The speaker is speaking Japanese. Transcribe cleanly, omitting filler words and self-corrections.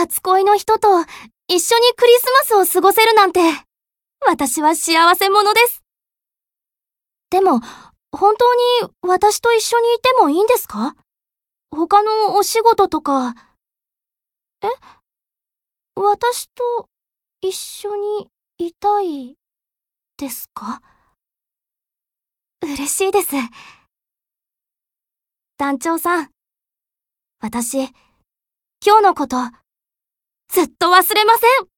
初恋の人と一緒にクリスマスを過ごせるなんて、私は幸せ者です。でも、本当に私と一緒にいてもいいんですか？他のお仕事とか。え？私と一緒にいたいですか？嬉しいです。団長さん、私、今日のこと、ずっと忘れません。